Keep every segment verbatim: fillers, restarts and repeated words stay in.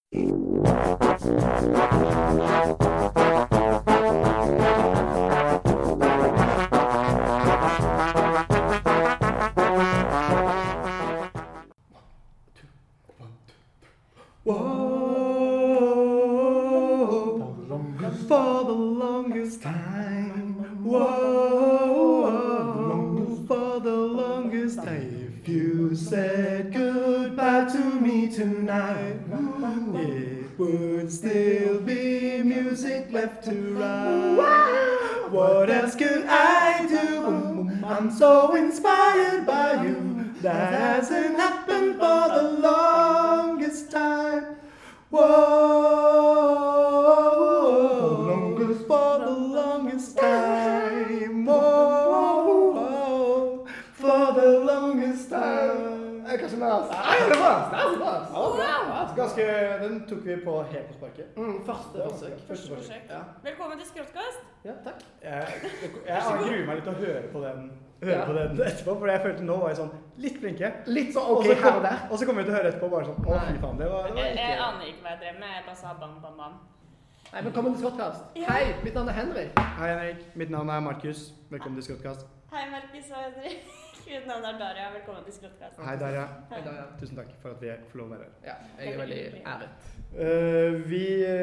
For the longest time, whoa, for the longest time, if you said goodbye to me tonight, it would still be music left to write. What else could I do? I'm so inspired by you. That hasn't happened for the longest time. Whoa. For the longest time, oh, for the longest time. Jeg kan ikke mer. Nei, det var det er så bra. Ja, bra. Ganske, den tok vi på helt på sparket. Mm, første forsøk. Første forsøk. Ja. Velkommen til Skråtkast. Ja, takk. Jeg, jeg gruer meg litt til å høre på den, høre ja. på den etterpå, for jeg følte nå var jeg sånn litt flinke. Litt så ok her og der. Og så kommer vi til å høre etterpå bare sånn, å fy faen, det var, det var jeg, ikke... Jeg aner ikke hva jeg drev med, jeg bare sa bam, bam, bam. Nei, velkommen til Skråtkast. Ja. Hei, mitt navn er Henrik. Hei Henrik, mitt navn er Markus. Velkommen til Skråtkast. Hei Markus og Henrik. Mitt navn er Daria. Velkommen til Skråtkast. Hei Daria. Hei Daria. Tusen takk for at vi får lov å være her. Ja, jeg er veldig æret. Uh, vi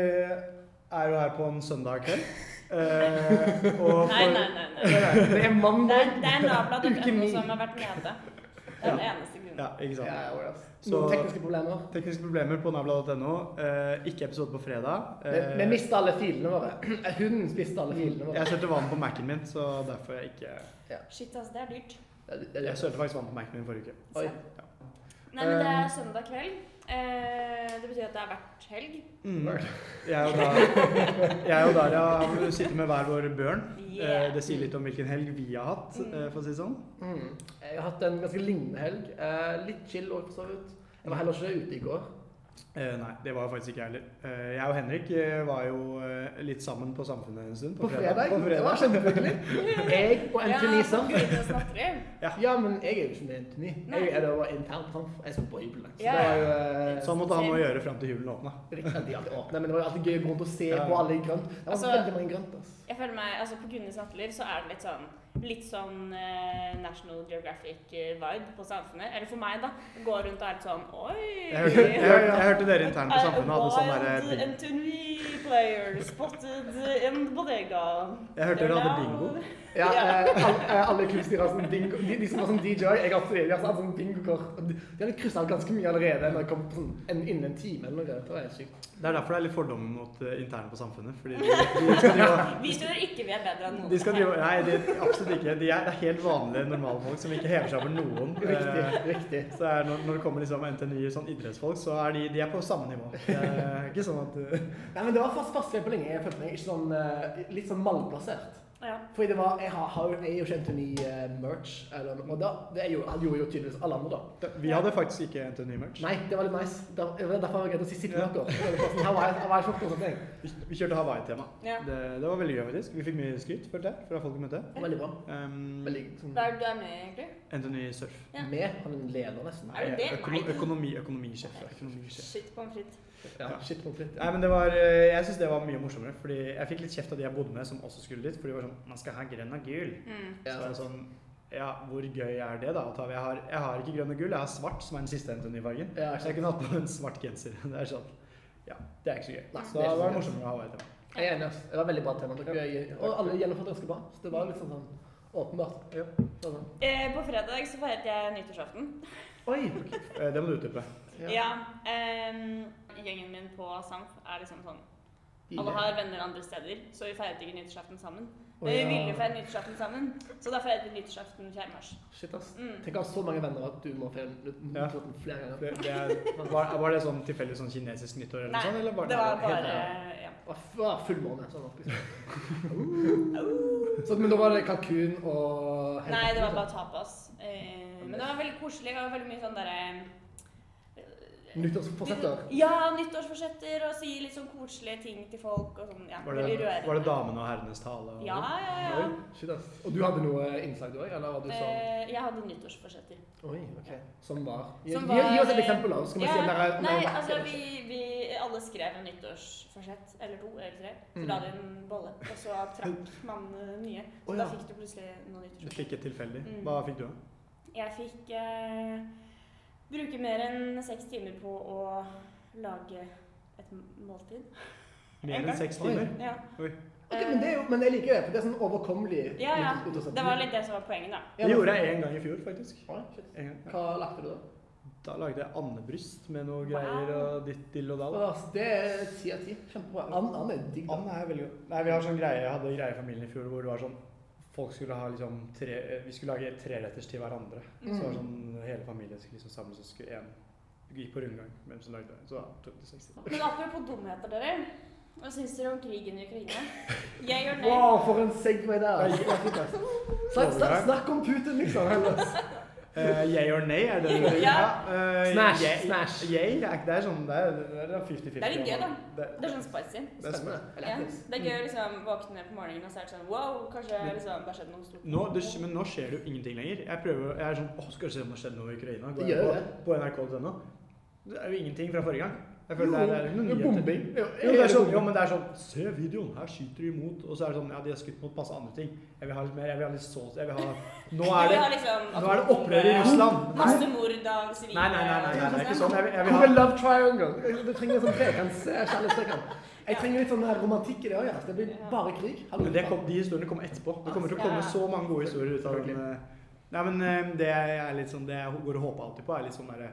er jo her på en søndag kveld. Uh, og for... Nei, nei, nei. nei. Det er mandag. Det er, det er Nabla Dødden som har vært nede. Det er den eneste grunnen. Ja, ikke sant. Ja, ja, Så, noen tekniske problemer. Tekniske problemer på nabla punktum no. Uh, ikke episode på fredag. Uh, vi, vi mistet alle filene våre. Hunden spiste alle filene våre. Jeg sølte vann på Mac'en min, så derfor er jeg ikke... Ja. Shit, altså, det er dyrt. Ja, det, det, jeg sølte faktisk vann på Mac'en min forrige uke. Oi. Ja. Nei, men det er søndag kveld. Eh, det betyr at det har vært helg. Mm. Jeg og Daria, jeg og Daria har sittet med hver vår børn. Yeah. Det sier litt om hvilken helg vi har hatt, mm. for å si det sånn. Mm. Jeg har hatt en ganske lignende helg. Eh, litt chill og for så vidt. Jeg var heller ikke ute i går. Eh, nei, det var faktisk ikke jeg heller. Eh, jeg og Henrik var jo eh, litt sammen på Samfunnet en stund. På, på fredag? På fredag. Det var kjempehyggelig. Jeg og Anthony ja, sammen. Ja. ja, men jeg er jo ikke med Anthony. Jeg er da intern på Samfunnet. Jeg skulle på hybelen. Så ja. det var jo... Eh, så han måtte han må gjøre frem til julen åpnet. Riktig, de alltid åpnet, men det var jo alltid gøy å gå rundt og se ja. på alle i grønt. Det var altså, veldig mange grønt, ass. Jeg føler meg, altså på Gunnes natteliv så er det litt sånn, litt sånn uh, National Geographic-vibe på Samfunnet. Eller for meg da, gå rundt og er litt sånn, oi! Jeg hørte, jeg, jeg, jeg hørte dere internt på Samfunnet hadde sånn der... Wild Anthony player spotted in bodega. Jeg hørte dere hadde bingo. Ja, eh, alle, alle klubbstyrer har sånn bingo. De, de som har sånn D J, jeg har hatt sånn bingo-kort. De, de hadde krysset av ganske mye allerede når jeg kom på sånn, en, innen en time eller noe. Det var helt sykt. Det er derfor det er litt fordommer mot uh, interne på Samfunnet, fordi de, de skal drive... Vi tror ikke vi er bedre enn noen. De skal drive... Nei, de, absolutt ikke. De er, det er helt vanlige, normale folk som ikke hever seg over noen. Riktig, uh, riktig. Så er, når, når det kommer liksom N T N Y sånn idrettsfolk, så er de, de er på samme nivå. Det er ikke sånn at... Uh... Nei, men det var fast fast på lenge. Jeg følte meg ikke sånn, uh, litt sånn malplassert. Ja. Fordi det var, jeg har, har jeg er jo kjent til ny uh, merch, eller, og da, det er jo, han gjorde jo tydeligvis alle andre da. Vi hadde faktisk ikke N T N Y-merch. Nei, det var litt nice. Der, derfor var jeg redd å si sitt med dere. Her var jeg, her var jeg sjokket og sånne ting. Vi, vi kjørte Hawaii-tema. Ja. Det, det var veldig gøy faktisk. Vi fikk mye skryt for det, fra folk i møte. Veldig bra. Um, veldig, sånn, Hva er det du er med egentlig? N T N Y Surf. Ja. Med, han er en leder nesten. Er du det? Økono økonomi, økonomisjef. økonomisjef. Shit på en fritt. Ja, shit på fritt. Nei, men det var, jeg synes det var mye morsommere, fordi jeg fikk litt kjeft av de jeg bodde med som også skulle dit, fordi det var sånn, man skal ha grønn og gul. Mm. Så er det sånn, ja, hvor gøy er det da? Jeg har, jeg har ikke grønn og gul, jeg har svart, som er den siste N T N Y-fargen. Ja, så jeg kunne hatt på en svart genser. Det er sånn, ja, det er ikke så gøy. Nei, så det var det morsommere å ha Hawaii-tema. Jeg er enig, det var veldig bra tema. Og alle gjennomførte ganske bra, så det var litt sånn, sånn åpenbart. Ja. Sånn. Eh, på fredag så feiret jeg nyttårsaften. Oi! Okay. Det må du utdype. Ja, ja um, gjengen min på Samf er liksom sånn, alle har venner andre steder, så vi feiret ikke nyttårsaften sammen. Men vi ville jo feire nyttårsaften sammen, så da feiret vi nyttårsaften fjerde mars. Shit ass. Mm. Tenk å ha så mange venner at du må feire nyttårsaften ja. flere ganger. Det, det er, var, var det sånn tilfeldig sånn kinesisk nyttår eller Nei, sånn? Eller var det var bare, helt, ja. Det var full måned, sånn opp liksom. uh. Så, men da var det kalkun og... Nei, det var bare tapas. Eh, men det var veldig koselig, det var veldig mye sånn der... Nyttårsforsetter? Ja, nyttårsforsetter og si litt sånn koselige ting til folk og sånn, ja, Var det, veldig rørende. var det damene og herrenes tale? Og Ja, ja, ja. Oi, shit ass. Og du hadde noe innslag du også, eller var du sånn? Eh, jeg hadde nyttårsforsetter. Oi, ok. Som var? Gi, Som gi, gi oss et var- eksempel da, så skal vi se om det er... om det Nei, er verdt altså det. vi, vi alle skrev en nyttårsforsett, eller to, eller tre. Så Mm. la du en bolle, og så trakk man eh, nye. Så Å, da ja. fikk du plutselig noen Du nyttårsforsett. fikk et tilfeldig. Mm. Hva fikk du da? Jeg fikk eh, bruke mer enn seks timer på å lage et måltid. Mer En enn gang. seks Oi. timer? Ja. Oi. Ok, men det er jo, men jeg liker det, for det er sånn overkommelig. Ja, ja. nyttårsforsett. Det var litt det som var poenget, da. Ja, Det men- gjorde jeg en gang i fjor, faktisk. Oi, shit. En gang. Hva lagde du da? Da lagde jeg andebryst med noe Wow. greier og ditt dill og dall. Altså, det er ti av ti. Kjempebra. And, and er digg da. And er veldig god. Nei, vi har sånn greie, jeg hadde greie i familien i fjor hvor det var sånn folk skulle ha liksom tre, vi skulle lage treretters til hverandre. Så det var Mm. sånn hele familien skulle liksom samles og skulle en gikk på rundgang hvem som lagde det. Så da tok det seks timer. Men apropos dumheter, dere. Hva syns dere om krigen i Ukraina? Jeg gjør det. Wow, for en segway der. Snakk, snakk, snakk om Putin, liksom. Ellers. Uh, yay or nay, er det det? Ja. eh, Smash, yay, smash. Yay, det er, det er sånn, det er, det er fifty fifty. Det er litt gøy, da. Det, Det er sånn spicy. det er Spennende. smart. Eller Ja. lættis. Det er gøy å liksom våkne på morgenen og så er det sånn wow, kanskje liksom, det har skjedd noe stort. Nå, det, men nå skjer det jo ingenting lenger. Jeg prøver, jeg er sånn, åh, skal vi se om det har skjedd noe i Ukraina? Går Det jeg gjør på, det. på N R K punkt N O. Det er jo ingenting fra forrige gang. Jeg Jo, føler det er, det er noen jo, nyheter. bombing. Jo, Jo, det er sånn, jo, men det er sånn, se videoen, her skyter de imot, og så er det sånn, ja, de har skutt mot masse andre ting. Jeg vil ha litt mer, jeg vil ha litt så, jeg vil ha, nå er det, Vi har liksom nå er det opprør i Russland. Masse mord av sivile. Nei, nei, nei, nei, nei, det er ikke sånn, jeg vil, jeg vil Hvor ha, er love triangle? Du trenger en sånn trekants, kjærlighetstrekant. Jeg trenger litt sånn her romantikk i det også, ja. Det blir bare krig. Hallo. men det kom, de historiene kommer etterpå. Det kommer til å komme så mange gode historier ut av den. eh, Nei, men eh, det jeg er litt sånn, det jeg går og håper alltid på er litt sånn der,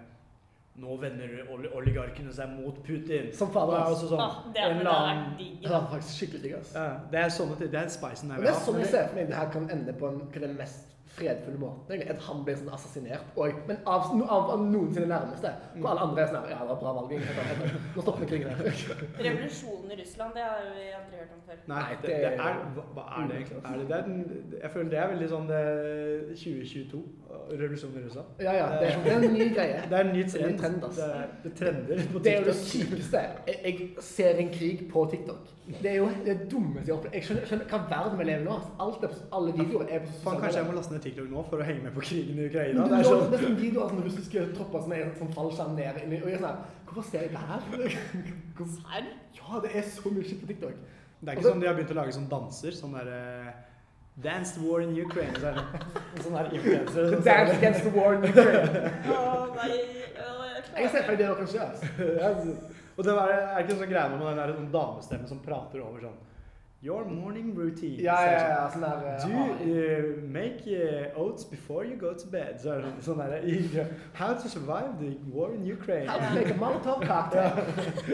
nå vender oli- oligarkene seg mot Putin. Som Det fader, er altså. også sånn, Åh, det en hadde eller annen, vært digg. Det er faktisk skikkelig digg, ass. ja, det er sånne ting, det er spicen jeg Men vil det er ha. sånn jeg ser for meg det her kan ende på en, hva er den mest fredfulle måten, egentlig. At han blir sånn assassinert, og, men av, no- av, av noen sine nærmeste. Hvor alle andre er sånn her, ja, det var bra valg, helt annet, helt annet. Nå stopper vi krigen her. Revolusjonen i Russland, det har vi aldri hørt om før. Nei, Nei, det, det- det er, hva, hva er det egentlig? Er det, det er den, jeg føler det er veldig sånn det, tjue tjueto, revolusjonen i Russland. Ja, ja, det er, det er en ny greie. Det er en ny Det er en trend. trend, ass. Det, er- det trender på Det er jo det TikTok. sykeste. Jeg, jeg ser en krig på TikTok. Det er jo det dummeste jeg opplever. Jeg skjønner, skjønner hva verden vi lever i nå. ass. Alt er på, alle videoer er på Faen, sosiale kanskje jeg må medier. laste ned TikTok nå for å henge med på krigen i Men Ukraina. du, Det er sånn, sånn, det er sånn videoer av sånne russiske tropper som er sånn fallskjerm ned inni, og jeg er sånn her, hvorfor ser jeg det her? Hvorfor- Serr? Ja, det er så mye shit på TikTok. det er ikke sånn de har begynt å lage sånn danser, sånn der eh, Dance the war in Ukraine, så er det en sånn her influencer. The dance against the war in Ukraine. Å nei, å, jeg Jeg ser for meg det dere kan skje, ass. Ja, og det var, er ikke en sånn greie med den der sånn damestemme som prater over sånn Your morning routine. Ja, Så er ja, det sånn, ja, sånn der... eh, Do ah, uh, make uh, oats before you go to bed. Så er det sånn, sånn der, i- How to survive the war in Ukraine. How to make a Molotov cocktail.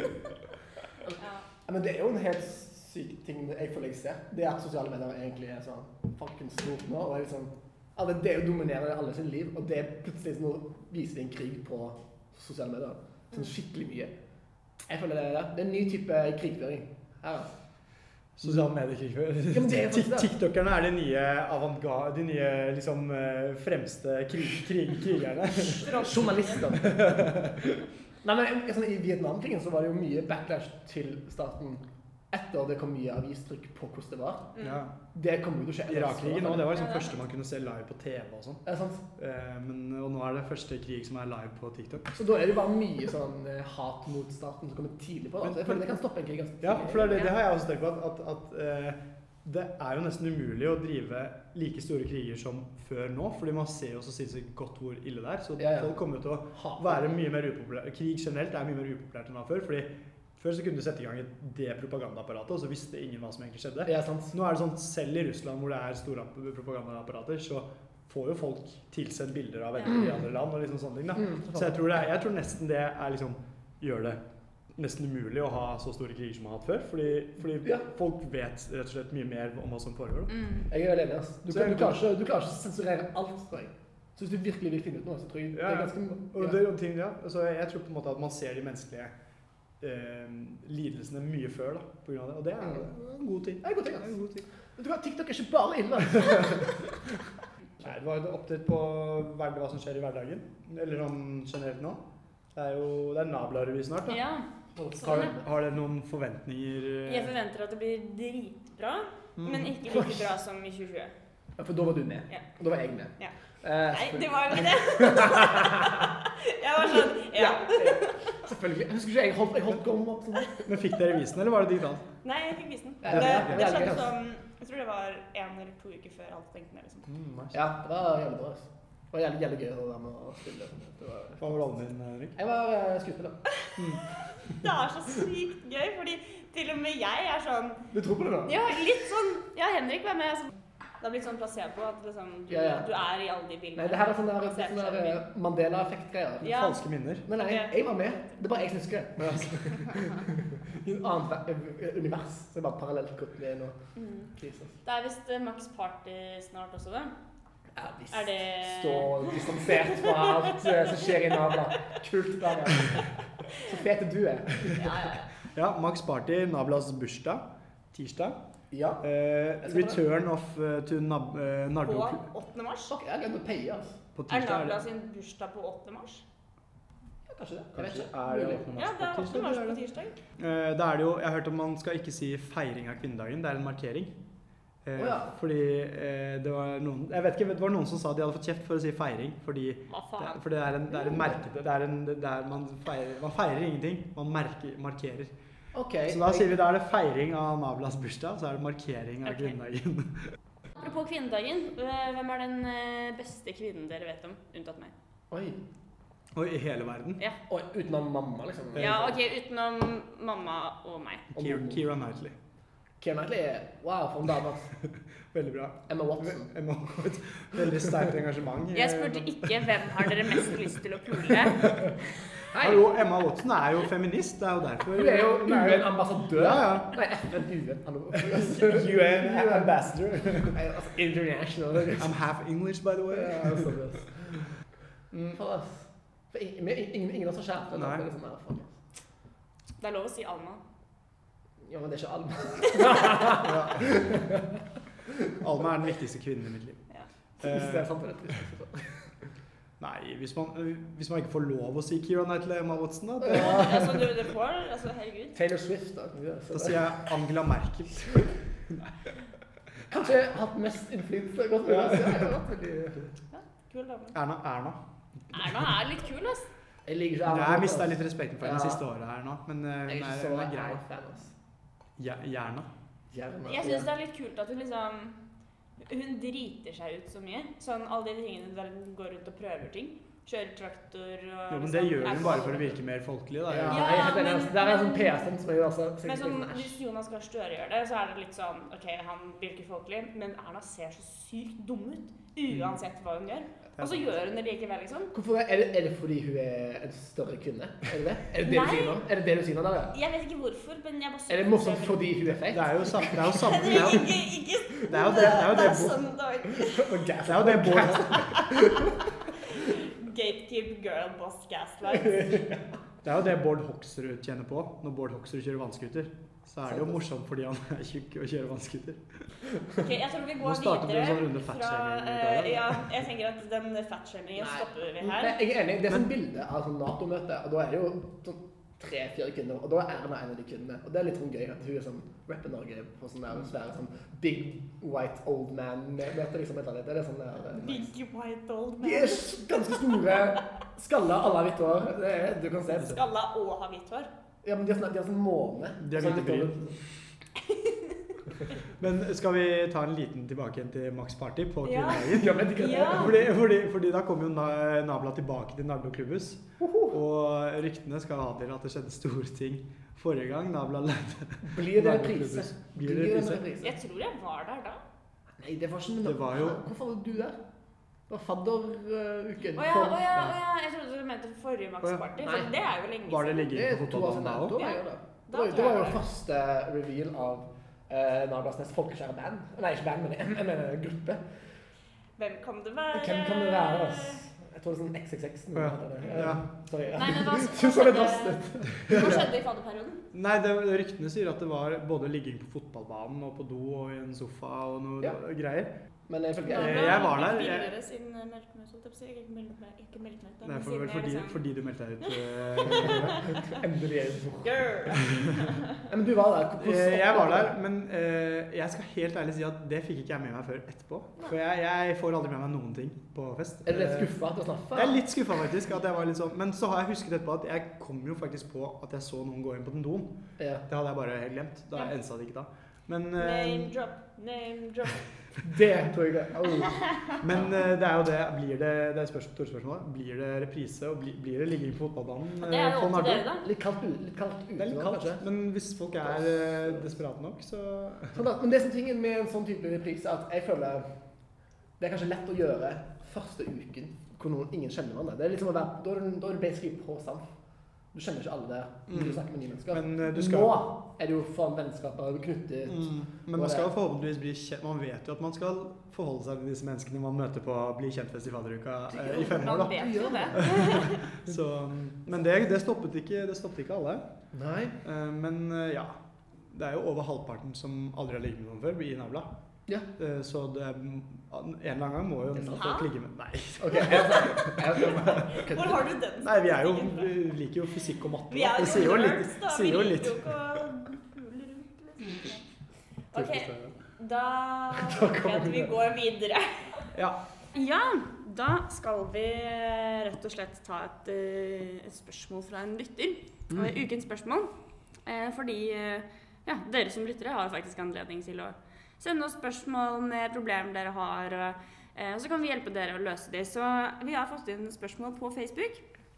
Ja. Ja, men det er jo en helt syk ting jeg føler jeg ser. Det er at sosiale medier egentlig er sånn fucking stort nå, og er liksom, alle, det er jo dominerer alle sin liv, og det er plutselig sånn, nå viser de en krig på sosiale medier. Sånn skikkelig mye. Jeg føler det er det. Det er en ny type krigføring. Her, altså. Sosiale mediekrigfører. Ja, men det er faktisk det. TikTokerne er de nye avantgarde, de nye liksom eh, fremste krig, krig, krigerne. Journalister. Nei, men sånn, i Vietnamkrigen så var det jo mye backlash til staten etter det kom mye avistrykk på hvordan det var. Mm. Ja. Det kommer jo til å skje. Irakkrigen nå, det var liksom Ja, det er første man kunne se live på T V og sånn. Er det sant? Eh, men, og nå er det første krig som er live på TikTok. Så da er det jo bare mye sånn eh, hat mot staten som kommer tidlig på. Da. Så jeg føler det kan stoppe en krig ganske Ja, for det, er det, det Ja. har jeg også tenkt på, at, at, at eh, det er jo nesten umulig å drive like store kriger som før nå, fordi man ser jo så sinnssykt godt hvor ille det er. Så Ja, ja. folk kommer jo til å hat. være mye mer upopulære. Krig generelt er mye mer upopulært enn det var før, fordi før så kunne du sette i gang et- det propagandaapparatet, og så visste ingen hva som egentlig skjedde. Ja, sant. Nå er det sånn, selv i Russland hvor det er store propagandaapparater, så får jo folk tilsendt bilder av venner i andre land og liksom sånne ting da. Mm, Så jeg tror, det er, jeg tror nesten det er liksom, gjør det nesten umulig å ha så store kriger som man har hatt før, fordi, fordi Ja. folk vet rett og slett mye mer om hva som foregår da. Mm. Jeg er veldig enig. ass. Du, Så kan, jeg- du, klarer ikke, du klarer ikke å sensurere alt, tror jeg. Så hvis du virkelig vil finne ut noe, så tror jeg det Ja, er ganske... Og, Ja. det, og ting, ja. altså, jeg tror på en måte at man ser de menneskelige eh, lidelsene mye før da, på grunn av det, og det er Mm. en god ting. Det er en god ting, Det er en god ting. Men du vet, TikTok er ikke bare ille. Nei, det var et oppdate på hver- hva som skjer i hverdagen, eller sånn generelt nå. Det er jo det er Nabla-revy snart, da. Ja. Har, har dere noen forventninger? Jeg forventer at det blir dritbra, mm. men ikke like bra som i tjue tjue. Ja, for da var du med. Ja. Og da var jeg med. Ja. Eh, Nei, det var jo ikke det. Jeg var sånn, ja. ja, ja. Selvfølgelig. Jeg husker ikke, jeg holdt, jeg holdt gom opp sånn. Men fikk dere vise den, eller var det digitalt? Nei, jeg fikk vise den. Ja, Det, ja, det ja, skjedde ja. sånn, jeg tror det var en eller to uker før alt stengte ned, liksom. Mm, nice. Ja, det var jævlig bra. Altså. Det var jævlig, jævlig gøy å være med og spille. Det var... Hva var rollen din, Henrik? Jeg var uh, skuespiller. Mm. Det er så sykt gøy, fordi til og med jeg er sånn... Du tror på det da? Ja, litt sånn, ja, Henrik var med, altså. Det har blitt sånn placebo at liksom, du, Ja, ja. du er i alle de bildene. Nei, det her er sånne, der, sånne der, uh, Mandela-effekt-greier. Ja. Falske minner. Nei, nei, jeg var med. Det er bare jeg som husker det. I et annet ve- univers. Så det er bare parallelt gått med noe Mm. krise. Det er visst uh, Max Party snart også, da. Ja, visst. Er det... Stå distansert fra alt uh, som skjer i Nabla. Kult der, ja. Så fet du er. Ja, ja, ja. Ja, Max Party, Nablas bursdag, tirsdag. Ja. Eh, return of uh, to Nab uh, Nardo På åttende mars? Ok, jeg glemte å paye, altså. på Er tirsdag. Nabla sin bursdag på åttende mars? Ja, kanskje det. Jeg vet Kanskje ikke. er det Mulig. åttende Ja, mars det er på åttende mars tirsdag? på tirsdag. Eh, da er det jo, jeg har hørt at man skal ikke si feiring av kvinnedagen, det er en markering. Eh, Å ja. Fordi eh, det var noen, jeg vet ikke, det var noen som sa de hadde fått kjeft for å si feiring, fordi Hva faen? for det er en, det er en merke, det er en, det er, man, feirer, man feirer ingenting, man merker, markerer. Ok. Så da sier vi da er det feiring av Nablas bursdag, så er det markering av Ok. kvinnedagen. Apropos kvinnedagen, øh, hvem er den øh, beste kvinnen dere vet om, unntatt meg? Oi. Og i hele verden. Ja. Oi, utenom mamma, liksom. Ja, ok, utenom mamma og meg. Keira, Keira Knightley. Keira Knightley er wow, for en dame. ass. Veldig bra. Emma Watson. Emma, veldig sterkt engasjement. Jeg spurte ikke hvem har dere mest lyst til å pule. Hallo, Emma Watson er jo feminist, det er jo derfor. Hun er jo U N-ambassadør. Ja, ja. Nei, F N, U N, hallo. U N ambassador. Nei, altså, international. I'm half English, by the way. Ja, sorry, ass. Mm, for oss. For ingen, ingen, ingen av oss har skjært det. Nei. Det er liksom, ja, fuck, ass. Det er lov å si Alma. Ja, men det er ikke Alma. Alma er den viktigste kvinnen i mitt liv. Ja. Hvis det er Eh, sant, det er trist. nei, hvis man, hvis man ikke får lov å si Keira Knightley Emma Watson, da, Og, det, altså, du, det får, altså, herregud. Taylor Swift, da. da sier jeg Angela Merkel. Kanskje hatt mest innflytelse. Godt mulig å si. Ja, det har vært veldig fint. Kul dame. Erna, Erna. Erna er litt kul, ass. Jeg liker ikke Jeg Erna. har mistet litt respekten for henne Ja. siste året her nå, men eh, Jeg hun er ikke er, så hun er grei. fan, ass. Ja, Gjerne. Gjerne. Jeg synes det er litt kult at hun liksom, hun driter seg ut så mye. Sånn alle de tingene der hun går rundt og prøver ting. Kjører traktor og... Jo, men det gjør hun bare for å virke mer folkelig, da. Ja, Ja, jeg er helt enig, men- altså. Det er en sånn P S-en som er jo altså... Men sånn, hvis Jonas Gahr Støre gjør det, så er det litt sånn, ok, han virker folkelig, men Erna ser så sykt dum ut, uansett hva hun gjør. Og så gjør hun det likevel, liksom. Hvorfor er det, er det fordi hun er en større kvinne? Er det det? Er det det du Nei. sier nå? Er det det du sier nå, da? Ja? Jeg vet ikke hvorfor, men jeg bare... Er det morsomt fordi hun er feit? Det er jo samme, det er jo samme, det er Henrik, jo, ikke, ikke... det er jo det, det er jo det, Bård- sånn dag. det er jo det Bård, Gatekeep girl boss gaslight. det er jo det Bård Hoksrud tjener på, når Bård Hoksrud kjører vannskuter. Så er det jo morsomt fordi han er tjukk og kjører vannskuter. Ok, jeg tror vi Nå går startet du en sånn videre runde fra... fatshaming eh, der, da. ja, jeg tenker at den fatshamingen Nei. stopper vi Nei, her. jeg er enig. Det er sånn bilde av sånn NATO-møte, og da er det jo sånn tre-fire kvinner, og da er Erna en av de kvinnene. Og det er litt sånn gøy at hun er sånn rapper Norge på sånn der svære sånn big white old man-møte, liksom. Et eller annet. Det er sånn der... Big white old De man. er ganske store, skalla, alle har hvitt hår. Det er, du kan se. Skalla og ha hvitt hår. Ja, men de har sånn, de har sånn måne. De har Sånn hvite litt bryn. over- Men skal vi ta en liten tilbake igjen til Max Party på Ja. kvinnedagen? Ja, men de kan... Ja. Fordi, fordi, fordi da kom jo Na- Nabla tilbake til Nardo Klubbhus, og ryktene skal ha til at det skjedde store ting forrige gang Nabla leide Blir det Nardo reprise? Klubbhus. Blir det reprise? Jeg tror jeg var der da. Nei, det var ikke Det var jo- Hvorfor var du der? Det var fadderuken. Åja, For- åja, åja. Jeg trodde du mente forrige Max Å ja. Party, Nei. for det er jo lenge Var det siden. ligging Det på er to år fotballbanen siden. da Da òg? var jeg jo der. Da Det var, tror det var jeg jo det. første reveal av uh, Nablas mest folkekjære band. Nei, ikke band, men jeg, jeg mener gruppe. Hvem kan det være? Hvem kan det være? ass? Jeg tror det er sånn X X X. Ja. Ja. Sorry. Nei, men hva, Du hva, så det skjedde, dastet. hva skjedde i fadderperioden? Nei, det, ryktene sier at det var både ligging på fotballbanen og på do og i en sofa og noe Ja. greier. Men jeg føler Eh, ikke... jeg var der, jeg- Billigere siden melkemus, holdt jeg på å si. Ikke melkemelk, ikke melkemelk. da, Nei, men for, siden jeg fordi, liksom- fordi du meldte deg ut. eh, Endelig er det bort. Girl. Ja, men du var der. Hvordan- Eh, jeg var der, men eh, jeg skal helt ærlig si at det fikk ikke jeg med meg før etterpå. For jeg, jeg får aldri med meg noen ting på fest. Er du litt Eh, skuffet at du slapp? Jeg er litt skuffa faktisk. At jeg var litt sånn, men så har jeg husket etterpå at jeg kom jo faktisk på at jeg så noen gå inn på den doen. Ja. Det hadde jeg bare helt glemt. Da Ja. ensa det ikke da. Men, Name eh, drop, name drop. Det tror jeg det. Oh. men eh, det er jo det. Blir det, det er spørs, store spørsmålet. Blir det reprise, og blir, blir det ligging på fotballbanen? Det er jo eh, på opp til Nardo? dere, da. Litt kaldt ute, litt kaldt ute Det er litt nå, kaldt, kanskje. men hvis folk er eh, desperate nok, så Sånn da, men det som er tingen med en sånn type reprise, at jeg føler det er kanskje lett å gjøre første uken hvor noen, ingen kjenner hverandre. Det er liksom å være, da er du, da er du basically på Samf. Du kjenner ikke alle der. Du Mm. snakker med nye mennesker. Men eh, du skal Nå er det jo for vennskaper knyttet. Mm, men man skal forhåpentligvis bli kjent. Man vet jo at man skal forholde seg til disse menneskene man møter på Bli kjent-fest i fadderuka eh, i fem år. Man da. vet jo det. Så, men det, det, stoppet ikke, det stoppet ikke alle. Nei. Eh, men eh, ja, det er jo over halvparten som aldri har ligget med noen før i navla. Ja. Eh, så det, en eller annen gang må jo Det er sant. folk ligge med. Nei. Ok, jeg jeg- jeg- Hvor har du den? Nei, vi er jo, statistikken fra? vi liker jo fysikk og matte. Vi er da. jo Det sier jo litt. nerds, da. sier jo Vi litt. liker jo ikke å pule rundt, liksom. Ok, da Da tenker kommer jeg at vi vi der. går videre. Ja. Ja, da skal vi rett og slett ta et, eh, et spørsmål fra en lytter. Mm. Eh, Ukens spørsmål. Eh, Fordi eh, ja, dere som lyttere har faktisk anledning til å sende oss spørsmål med problemer dere har, og, eh, og så kan vi hjelpe dere å løse de. Så vi har fått inn spørsmål på Facebook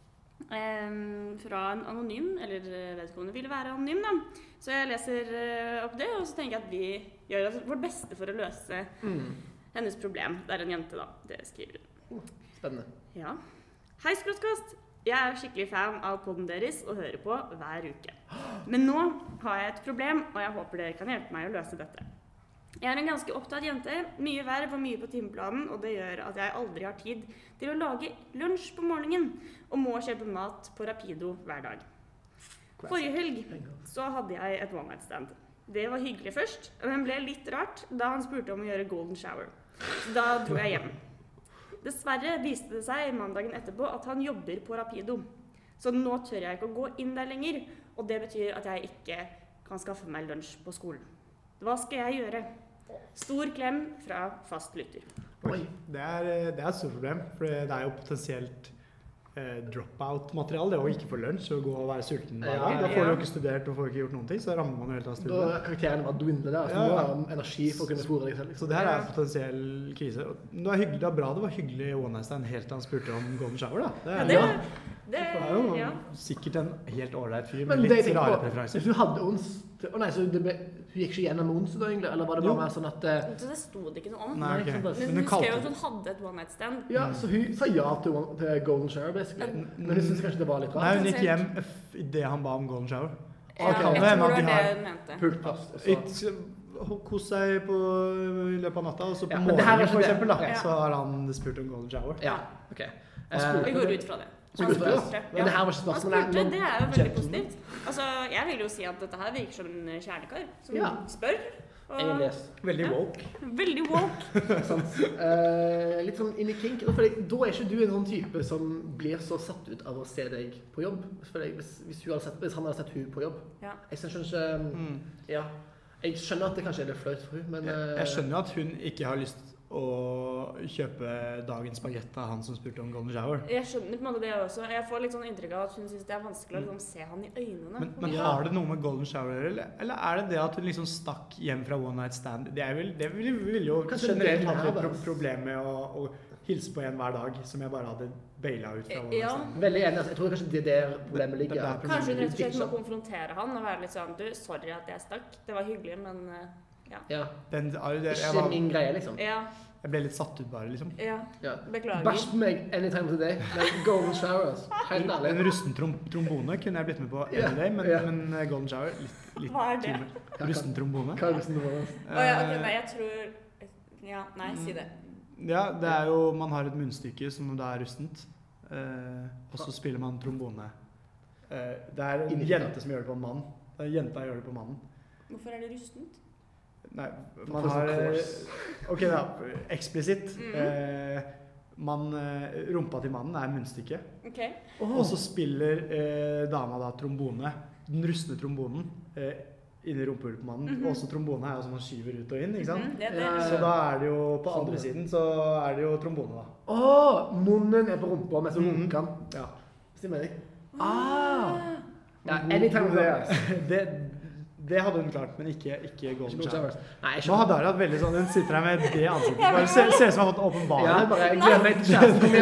eh, fra en anonym, eller vedkommende ville være anonym da. Så jeg leser eh, opp det, og så tenker jeg at vi gjør altså vårt beste for å løse Mm. hennes problem. Det er en jente da, det skriver hun. Spennende. Ja. Hei, Skråttkast! Jeg er skikkelig fan av podden deres og hører på hver uke. Men nå har jeg et problem, og jeg håper dere kan hjelpe meg å løse dette. Jeg er en ganske opptatt jente, mye verv og mye på timeplanen, og det gjør at jeg aldri har tid til å lage lunsj på morgenen, og må kjøpe mat på Rapido hver dag. Forrige helg så hadde jeg et one night stand. Det var hyggelig først, men ble litt rart da han spurte om å gjøre golden shower. Så da dro jeg hjem. Dessverre viste det seg mandagen etterpå at han jobber på Rapido. Så nå tør jeg ikke å gå inn der lenger, og det betyr at jeg ikke kan skaffe meg lunsj på skolen. Hva skal jeg gjøre? Stor klem fra fast lytter. Oi. Det er, det er et stort problem, for det er jo potensielt eh, drop-out-materiale, det å ikke få lunsj og gå og være sulten hver Ja, dag. Da får du ja. jo ikke studert og får ikke gjort noen ting, så rammer man jo helt av Da studiet. er karakterene bare dwindler der, så Ja, du må ja. ha energi for å kunne fôre deg selv. Så det her er potensiell krise. Og Det var hyggelig, det var bra det var hyggelig one night stand helt til han spurte om golden shower, da. Det Ja, er, det, Ja. det, det er jo ja. sikkert en helt ålreit fyr Men med det jeg litt tenker rare på, preferanser. hvis hun hadde ons Å nei, så det ble, hun gikk ikke gjennom ons da, egentlig? Eller var det bare Jo. mer sånn at eh, Så det sto det ikke noe om. Nei, ok. Nei, Men Men hun hun skrev jo kalte at hun hadde et one night stand. Ja, så hun sa ja til, one- til golden shower, basically. Men hun syntes kanskje det var litt Nei, rart. hun gikk hjem idet han ba om golden shower. Ja, Ok, jeg kan det tror hende det at de var har- det hun mente. Pult fast. og så- Ikke kos seg på, i løpet av natta, og så på Ja, men det her er morgenen ikke for det. eksempel, da, Ja. så har han spurt om golden shower. Ja, ok. Han Eh, Og jeg går ut fra det. Så går ut fra det. spurte. Men det her var ikke Han spørsmålet. spurte, det er jo veldig Gentleman. positivt. Altså, jeg vil jo si at dette her virker som en kjernekar som Ja. spør. Jeg Og leser. Veldig Ja. woke. veldig woke. Sant. Eh, litt sånn inn i kink. For jeg, da er ikke du en sånn type som blir så satt ut av å se deg på jobb. For jeg, hvis, hvis, hun hadde sett, hvis han hadde sett hun på jobb. Ja. Jeg skjønner ikke Mm. Ja. Jeg skjønner at det kanskje er litt flaut for hun, men Jeg, eh, jeg skjønner jo at hun ikke har lyst å kjøpe dagens bagett av han som spurte om golden shower. Jeg skjønner på en måte det også. Jeg får litt sånn inntrykk av at hun syns det er vanskelig å liksom se han i øynene. Men, men Ja. har det noe med golden shower å gjøre, eller, eller er det det at hun liksom stakk hjem fra one night stand? Det, er vel, det vil, vil jo Kanskje generelt det er hatt et det, pro altså. problem med å, å hilse på en hver dag, som jeg bare hadde baila ut fra one night Ja. stand. Veldig enig. Altså. Jeg tror kanskje det er der problemet Det- det ligger. er problemet. Kanskje hun rett og slett må Ikke sant? konfrontere han og være litt sånn Du, sorry at jeg stakk. Det var hyggelig, men eh, Ja. Den, er jo det, jeg, Ikke var, min greie, liksom. ja. jeg ble litt satt ut bare, liksom. Ja. Ja. Beklager. Bæsj på meg anytime today. Like golden shower, altså. Helt En ærlig. rusten trom, trombone kunne jeg blitt med på Ja, any day, men, ja. men uh, golden shower litt, litt Hva er det? too much. Rusten trombone. Hva er det som det var? Å ja, ok, Eh, nei, jeg tror Ja, nei, si det. Ja, det er jo Man har et munnstykke som da er rustent, eh, og så spiller man trombone. Eh, det er en Inni- jente som gjør det på en mann. Det er Jenta gjør det på mannen. Hvorfor er det rustent? Nei, man har Ok da, eksplisitt. Mm. Eh, man, rumpa til mannen er munnstykke. Okay. Oh. Og så spiller eh, dama da trombone, den rustne trombonen, eh, inni rumpehullet på mannen. Mm-hmm. Også trombone er jo som man skyver ut og inn, ikke sant? Mm-hmm. det, det. Så da er det jo, på andre sånn. Siden, så er det jo trombone da. Åh, oh, munnen er på rumpa med så mm-hmm. runkan. Ja. Stemmer det? Ah! Ja, anytime det, det, det hadde hun klart, men ikke, ikke Golden Shower. Nei, jeg Nå hadde hun hatt veldig sånn, hun sitter her med det ansiktet. Bare ser, ser ut som hun har fått åpen bar. Ja, bare jeg glemmer meg til kjæresten. Kom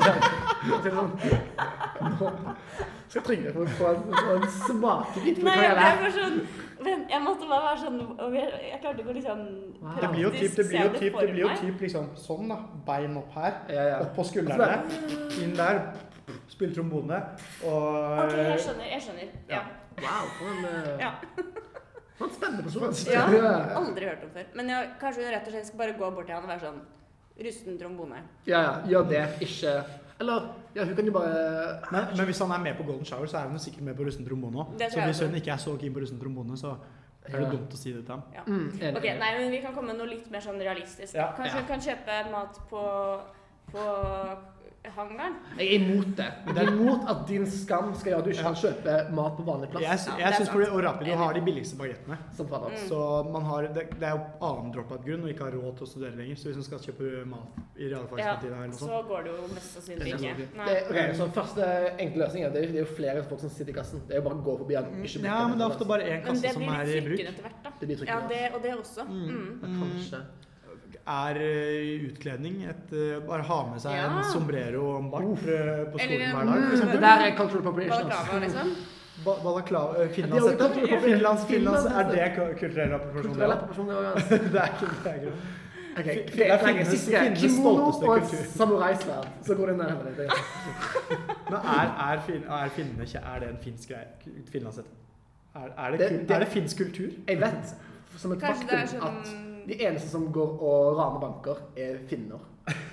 hjem nå. Skal Trygve for å få en, en smakebit på hva jeg er. Nei, jeg var sånn, vent, jeg måtte bare være sånn, og jeg, jeg klarte ikke å liksom... Wow. Det blir jo typ, det blir jo typ, det blir jo typ liksom sånn da, bein opp her, ja, ja. Opp på skuldrene, inn der, spille trombone, og... Ok, jeg skjønner, jeg skjønner, ja. Wow, for en... Uh... Ja. For en spennende person. Ja, aldri hørt om før. Men jeg, kanskje hun rett og slett skal bare gå bort til han og være sånn, rusten trombone. Ja, ja, gjør det, ikke... Eller, ja, hun kan jo bare... Men, men hvis han er med på Golden Shower, så er hun sikkert med på rusten trombone også. Så hvis hun ikke er så keen på rusten trombone, så er det ja. Dumt å si det til ham. Ja. Mm, ok, nei, men vi kan komme med noe litt mer sånn realistisk. Ja. Kanskje ja. Hun kan kjøpe mat på, på hangaren? Jeg er imot det. Jeg er imot at din skam skal gjøre at du ikke kan kjøpe mat på vanlig plass. Jeg, jeg, jeg synes fordi Rapido har de billigste bagettene. Mm. Så man har, det, det er jo annen drop-out-grunn og ikke har råd til å studere lenger. Så hvis man skal kjøpe mat i realfagskantina eller noe sånt. Så går det jo mest sannsynlig ikke. Det, okay, så første enkle løsning er det, det er jo flere folk som sitter i kassen. Det er jo bare å gå forbi den. Ikke ja, men det er ofte bare en kasse som er i bruk. Etter hvert, da. Det blir ja, det, og det også. Mm. Mm. Kanskje. Er utkledning et, bare ha med seg ja. En sombrero og en bart uh, på skolen hver dag, for eksempel? Det der er cultural appropriation. Balaklava, liksom? Ba Balaklava, Finlands, ja, Finlands, Finlands, er det kulturell appropriasjon? Kulturell appropriasjon, ja. Det er ikke det er grunn. Okay, det er Finlands stolteste kultur. Samurai-sverd, så går det ned. Men er, er, fin, er finnene, er det en finsk greie? Finlandshette? Er, er, det, det, det, er det finsk kultur? Jeg vet, som et faktum, sånn... at de eneste som går og raner banker er finner.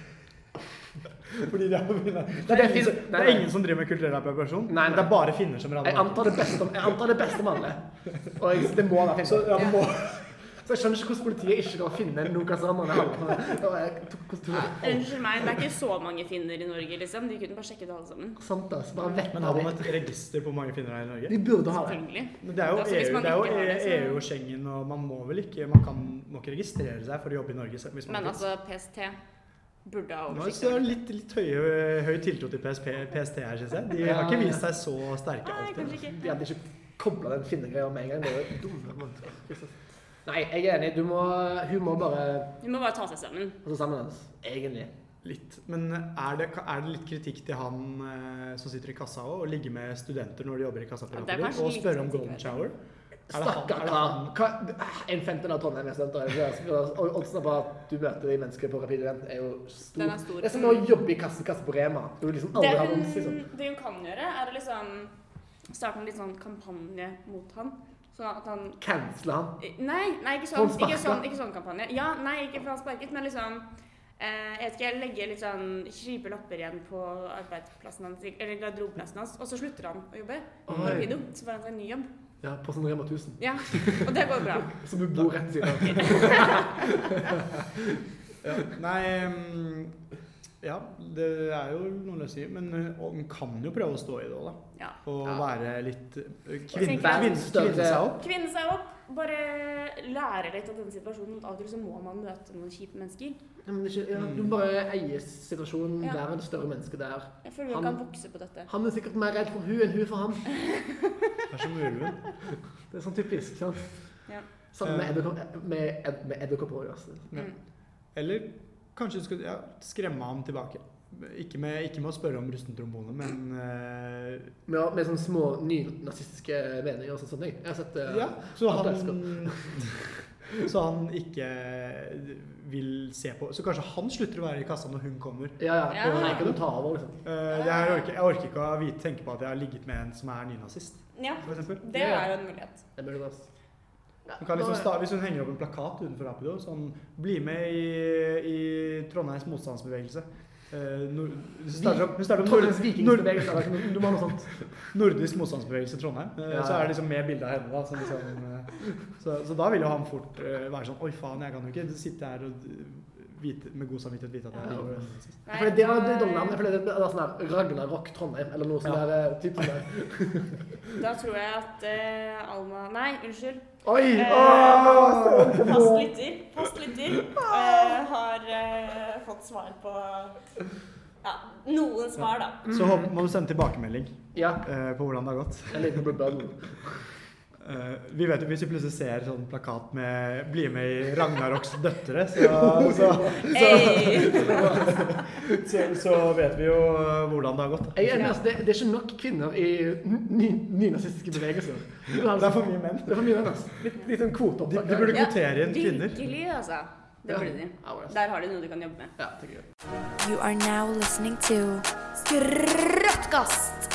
Fordi det er, det er, det er, ingen, det er ingen som driver med kulturell appropriasjon. Nei, nei. Det er bare finner som raner banker. Jeg antar det beste, jeg antar det beste med alle. Og jeg, det må være finner. Så, ja, det må. Så jeg skjønner ikke hvordan politiet ikke kan finne noen kasser andre. Unnskyld meg, det er ikke så mange finner i Norge, liksom. De kunne bare sjekket alle sammen. Sant da, så bare vekk. Men har man et register på mange finner her i Norge? De burde ha det. Men det er jo altså, EU, det er jo det, så... EU og Schengen, og man må vel ikke, man kan, må ikke registrere seg for å jobbe i Norge. Hvis man Men altså, P S T burde ha oversikt. Nå er det litt, litt høy, høy tiltro til P S T her, synes jeg. De har ikke vist seg så sterke alltid. Nei, kanskje ikke. De hadde ikke koblet den finnegreia med en gang. Det var dumme. Nei, jeg er enig. Du må, hun må bare... Hun må bare ta seg sammen. Og så sammen hennes. Egentlig. Litt. Men er det, er det litt kritikk til han eh, som sitter i kassa også, og ligger med studenter når de jobber i kassa på Rapido, og spørre om Golden Shower? Stakkar kar. En femten av Trondheim er studenter. Og oddsen på at du møter de mennesker på Rapido er jo stor. Den er stor. Det er som å jobbe i kasse, kasse på Rema. Du liksom aldri det, har vondt, liksom. Det hun kan gjøre er å liksom starte en litt sånn kampanje mot han. Sånn at han... Cancel han? Nei, nei ikke, sånn, ikke, sånn, ikke sånn kampanje. Ja, nei, ikke for han sparket, men liksom... Eh, jeg vet ikke, jeg legger litt sånn kjipe lapper igjen på arbeidsplassen hans, eller garderobeplassen hans, og så slutter han å jobbe på Rapido, så får han seg en ny jobb. Ja, på sånn Rema tusen. Ja, og det går bra. Som du bor rett siden. Ja, nei... Um... Ja, det er jo noe å si, men hun kan jo prøve å stå i det også, da. Ja. Og ja. Være litt kvinne, kvinne, kvinne seg opp. Kvinne seg opp, bare lære litt av denne situasjonen. Aldri så må man møte noen kjipe mennesker. Ja, men det er ikke, ja, du bare eier situasjonen, ja. Der er det større menneske der. Jeg føler han, han kan vokse på dette. Han er sikkert mer redd for hun enn hun for han. Det er så mulig. Det er sånn typisk, sant? Ja. Sammen med edderkopper, med, ed, med edderkopper også. Ja. Eller... Kanskje du skal ja, skremme ham tilbake. Ikke med, ikke med å spørre om rusten trombone, men... Uh, med, med sånne små nynazistiske meninger og sånne ting. Jeg har sett... Uh, ja, så han, så han ikke vil se på... Så kanskje han slutter å være i kassa når hun kommer. Ja, ja. ja. Og han kan du ta over, liksom. Uh, det her orker, jeg orker ikke å vite, tenke på at jeg har ligget med en som er nynazist. Ja, for eksempel. Det er jo en mulighet. Det er mulighet, altså. Hun kan liksom sta, hvis hun henger opp en plakat utenfor Rapido, sånn, bli med i, i Trondheims motstandsbevegelse. Uh, nord, hun starter opp, hun starter opp Trondheims vikingsbevegelse, du må ha noe sånt. Nordisk motstandsbevegelse i Trondheim. Uh, ja. Så er det liksom med bildet av henne da, som liksom, uh, Så, så da vil jo han fort uh, være sånn, oi faen, jeg kan jo ikke sitte her og vite, med god samvittighet vite at jeg gjorde det. Nei, for det var det dårlige navnet, for det er sånn her Ragnarok Trondheim, eller noe sånn der typ sånn der. Da tror jeg at uh, Alma, nei, unnskyld. Oi! Uh, fast lytter, fast lytter, uh, har uh, fått svar på, ja, noen svar da. Så håper, må du sende tilbakemelding ja. uh, på hvordan det har gått. En liten bubble. Uh, vi vet jo, hvis vi plutselig ser sånn plakat med bli med i Ragnaroks døtre, så, så, så, så, så vet vi jo hvordan det har gått. Jeg er enig, det, det er ikke nok kvinner i nynazistiske bevegelser. Det er for mye menn. Det er for mye menn, altså. Litt, litt sånn kvoteopptak. De, de burde kvotere inn kvinner. Virkelig, altså. Det burde de. Der har de noe de kan jobbe med. Ja, tenker jeg. You are now listening to Skrøttkast.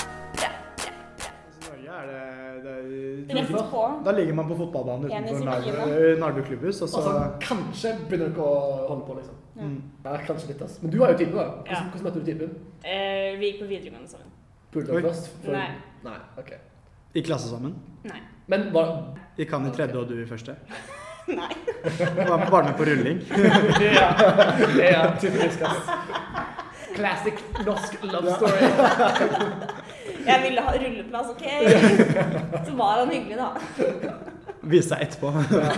Er det, det, Rett på. Da ligger man på fotballbanen utenfor Nardo klubbhus, og så... Og så kanskje begynner dere å holde på, liksom. Mm. Ja, kanskje litt, ass. Men du har jo typen, da. Hvordan, ja. hvordan møtte du typen? Eh, vi gikk på videregående sammen. Pulte dere først? For... Nei. Nei, ok. I klasse sammen? Nei. Men var... Gikk han i tredje og du i første? Nei. Var bare med på rulling? ja, ja, typisk, ass. Classic norsk love story. Jeg ville ha rulleplass, ok? Så var han hyggelig da. Vise seg etterpå.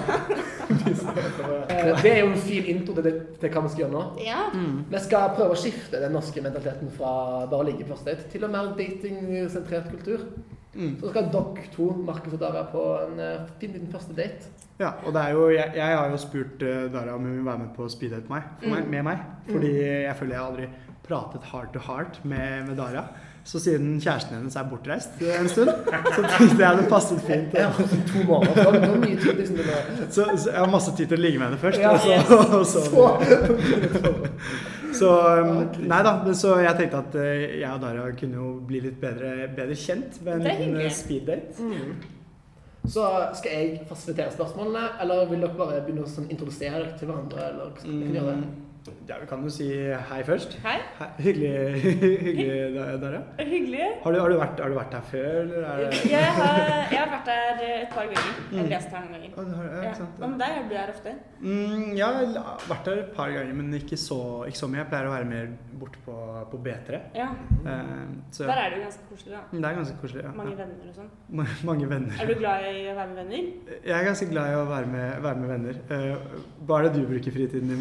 Det er jo en fin intro til, det, til hva vi skal gjøre nå. Ja. Mm. Vi skal prøve å skifte den norske mentaliteten fra bare å ligge i første date til en mer dating-sentrert kultur. Mm. Så skal dere to, Markus og Dara, på en uh, fin liten første date. Ja, og det er jo, jeg, jeg har jo spurt uh, Dara om hun vil være med på speed date med meg, for meg, med meg. Fordi jeg føler jeg aldri pratet heart to heart med, med Dara. Så siden kjæresten hennes er bortreist en stund, så tenkte jeg det passet fint. Ja, to måneder, så det var mye tid liksom det var. Så, så jeg har masse tid til å ligge med henne først. Ja, og så, yes. og så, så, så um, nei da, så jeg tenkte at uh, jeg og Dara kunne jo bli litt bedre, bedre kjent ved en speed date. Mm. Så skal jeg fasilitere spørsmålene, eller vil dere bare begynne å sånn, introdusere dere til hverandre, eller skal vi gjøre det? Ja, vi kan jo si hei først. Hei. Hei. Hyggelig, hyggelig Dara. Hyggelig. Har du, har, du vært, har du vært her før? Eller er det... jeg, har, jeg har vært der et par ganger. Jeg har lest her noen ganger. Oh, har, ja, ikke sant, ja. Hva med deg? Er du der ofte? Mm, ja, jeg har vært der et par ganger, men ikke så, ikke så mye. Jeg pleier å være mer borte på, på B tre. Ja. Uh, så, der er det jo ganske koselig, da. Det er ganske koselig, ja. Mange venner og sånn. Mange venner. Er du glad i å være med venner? Jeg er ganske glad i å være med, være med venner. Uh, hva er det du bruker fritiden din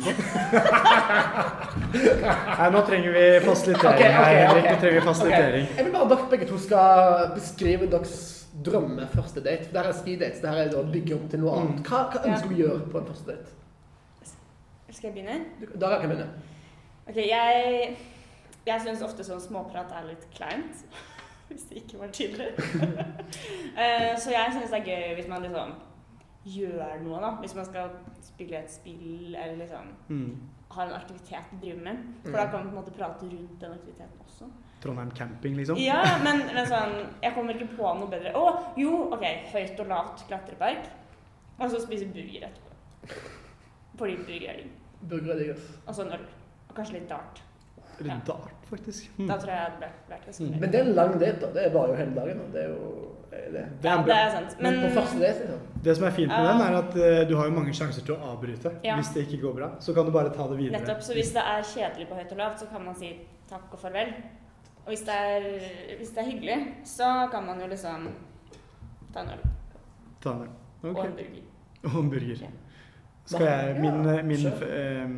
på? Nei, nå trenger vi fasilitering. Okay, okay, her, okay. Nå trenger vi fasilitering. Okay. Jeg vil bare dere begge to skal beskrive deres drømme første date. Det her er speed dates, det her er å bygge opp til noe annet. Hva, hva ønsker du å gjøre på en første date? Skal jeg begynne? Dara kan begynne. Ok, jeg, jeg synes ofte sånn småprat er litt kleint, hvis det ikke var tidligere. uh, så jeg synes det er gøy hvis man liksom gjør noe da, hvis man skal spille et spill, eller liksom... Mm. har en aktivitet å drive med, for da kan man på en måte prate rundt den aktiviteten også. Trondheim camping, liksom? Ja, men, men sånn, jeg kommer ikke på noe bedre. Å, jo, ok, høyt og lavt klatrepark, og så spise burger etterpå. Fordi burger er digg. Burger er digg, ass. Og så en øl, og kanskje litt dart. Litt ja. Dart, faktisk. Mm. Da tror jeg det ble vært ganske mm. Men det er en lang date, da. Det er bare jo hele dagen, da. Det er jo... Det. Det ja, det er sant. Men, men på første date, liksom. Det som er fint med uh, den er at uh, du har jo mange sjanser til å avbryte. Ja. Hvis det ikke går bra, så kan du bare ta det videre. Nettopp, så hvis det er kjedelig på høyt og lavt, så kan man si takk og farvel. Og hvis det er, hvis det er hyggelig, så kan man jo liksom ta en øl. Ta en øl. Okay. Og en burger. Og en burger. Ja. Skal jeg, min, ja, min um,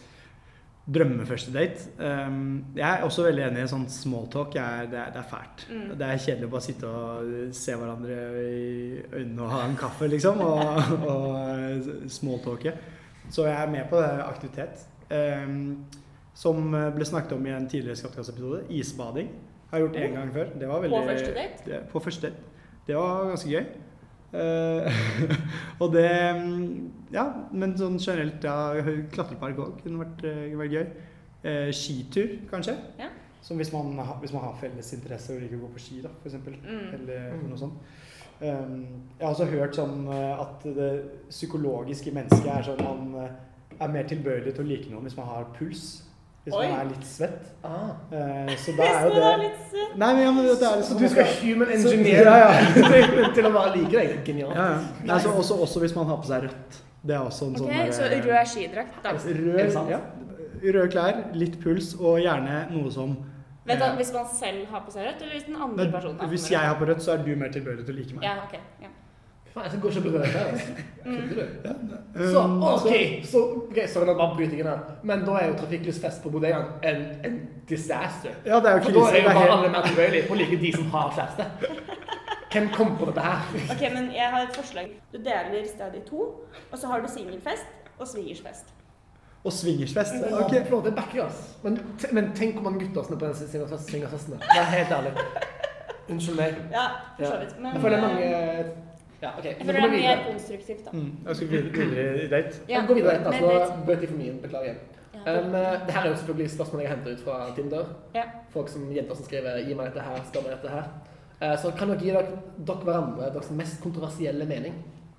drømme første date. Um, jeg er også veldig enig i sånn small talk. Jeg, det, er, det er fælt. Mm. Det er kjedelig å bare sitte og se hverandre i øynene og ha en kaffe, liksom, og, og small talke. Så jeg er med på det aktivitet. Um, som ble snakket om i en tidligere Skattkast-episode. Isbading. Har jeg gjort en gang før. Det var veldig, på første date? Det, på første date. Det var ganske gøy. Uh, og det ja, men sånn generelt ja, klatrepark også kunne vært, uh, vært gøy uh, skitur kanskje ja. Som hvis man, ha, hvis man har felles interesse og liker å gå på ski da, for eksempel mm. eller mm. noe sånt um, jeg har også hørt sånn uh, at det psykologiske mennesket er sånn man uh, er mer tilbøyelig til å like noe hvis man har puls hvis Oi. man er litt svett. Ah. Eh, så da Hvis er jo man det... er litt søt. Nei, men ja, men det er Så liksom... du skal human Så- engineer ja, ja. til, til å være like deg? Genialt. Ja, ja. Nei, så også, også hvis man har på seg rødt. Det er også en Ok, sånn... der- så rød skidrakt da. Er det Rød, sant? ja. Røde klær, litt puls, og gjerne noe som... Vet du, eh, hvis man selv har på seg rødt, eller hvis den andre men personen har på hvis seg jeg rødt? har på rødt, så er du mer tilbøyelig til å like meg. Ja, ok. Ja. Faen, jeg går ikke på rød her, altså. Kødder du? Um, Så, ok, så, ok, sorry, nå bare bryter jeg inn her. Men da er jo trafikklysfest på bodegaen en, en disaster. Ja, det er jo For da krise. er jo Det er bare helt... alle mer tilbøyelige på å like de som har kjæreste. Hvem kom på dette her? Ok, men jeg har et forslag. Du deler stedet i to, og så har du singelfest og svigersfest. Og swingersfest. Ok, Ok. flott, det backer jeg, ass. Men, t- men tenk hvor mange gutter som er på den swingersfest- swingersfestene. Det er helt ærlig. Unnskyld meg. Ja, for så Ja. vidt. Men Jeg føler mange... eh, Ja, ok. jeg Nå føler det går vi er videre. mer konstruktivt, da. Mm, jeg skal videre, videre i date. Ja, Vi går videre, med altså, date. bøt i for mye, beklager. Ja. Um, det her er jo selvfølgelig spørsmål jeg henter ut fra Tinder. Ja. Folk som jenter som skriver, gi meg dette her, spør meg dette her. Uh, så kan dere gi dere, dere hverandre deres mest kontroversielle mening?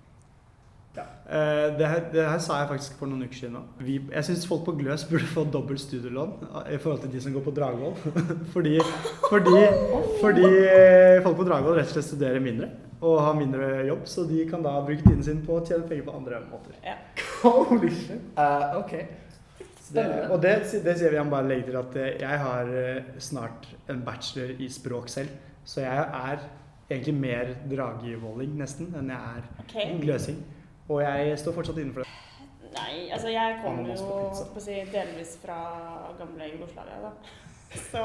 Eh, det, her, det her sa jeg faktisk for noen uker siden nå. Vi, jeg synes folk på Gløs burde få dobbelt studielån i forhold til de som går på Dragvoll. fordi, fordi, fordi folk på Dragvoll rett og slett studerer mindre og har mindre jobb, så de kan da bruke tiden sin på å tjene penger på andre måter. Ja. Holy shit. Uh, ok. Det, og det, det sier vi han bare legger til at eh, jeg har eh, snart en bachelor i språk selv, så jeg er egentlig mer dragevolling nesten enn jeg er Ok. gløsing. Og jeg står fortsatt innenfor det. Nei, altså jeg kommer Ananas jo på pizza. på å si, delvis fra gamle Jugoslavia, da. Så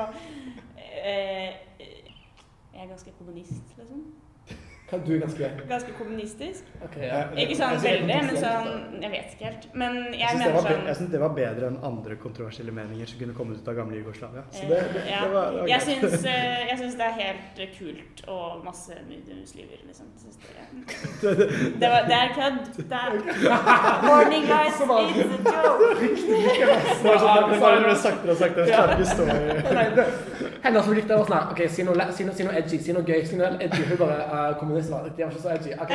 eh, jeg er ganske kommunist, liksom. Kan du ganske... Ganske kommunistisk. Ok, ja. Ikke sånn Jeg sier veldig, men kontroversielt, sånn Jeg vet ikke helt. Men jeg, Jeg synes, det mener var, be- sånn jeg synes det var bedre enn andre kontroversielle meninger som kunne kommet ut av gamle Jugoslavia. Så eh, det, det, ja. det var, det var Jeg greit. syns, eh, jeg syns det er helt eh, kult og masse muslimer, liksom. Syns det, det, var, det er kødd. Det er Morning guys, Så var- it's a joke. Det var sånn, det bare ble saktere og saktere. Jeg klarer ikke å stå i... Nei, det... Henne som likte var sånn, ok, si noe, le- si noe, si noe edgy, si noe gøy, si noe edgy. Hun bare, uh, kommunist var, de var ikke så edgy. Ok,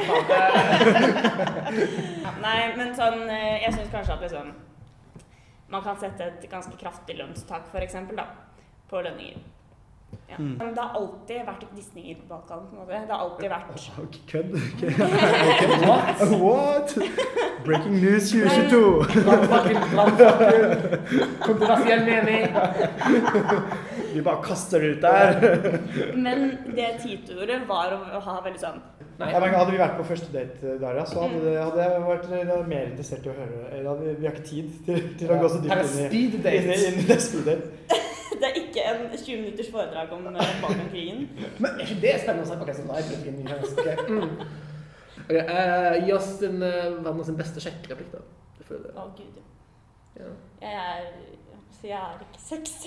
faen. Nei, men sånn eh, Jeg syns kanskje at liksom man kan sette et ganske kraftig lønnstak, for eksempel, da, på lønninger. Ja. Mm. Men det har alltid vært gnisninger på Balkan, på en måte. Det har alltid vært Ok, kødd. Ok. What? What? Breaking news tjue tjueto. Brannfakkel, brannfakkel. Kontroversiell mening. Vi bare kaster det ut der. Men det Tito gjorde, var å ha veldig sånn Nei, Ja, men hadde vi vært på første date, Daria, så hadde, det, hadde jeg vært jeg hadde mer interessert i å høre. Jeg Hadde, vi har ikke tid til, til å gå så Her er dypt inn i, speed inn, date. i- inn i det speed date. Det er ikke en tjue minutters foredrag om eh, Balkankrigen. Men er ikke det spennende å si? Ok, så nei, jeg inn i hennes. Ok, mm. Ok, eh, gi oss din, uh, verdens beste sjekkreplikk da. Det føler jeg. Å, gud. Ja. Jeg er Så jeg er ikke sexy.